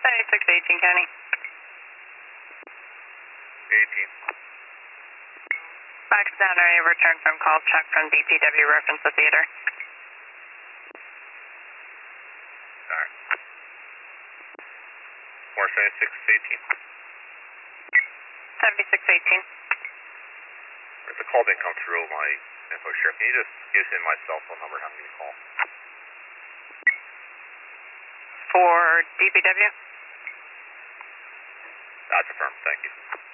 7618 County. 18. Box down, are you return from call check from DPW reference the theater? Alright. 7618. If the call didn't come through my info share, can you just give in my cell phone number, have me call? For DPW? That's affirmed, thank you.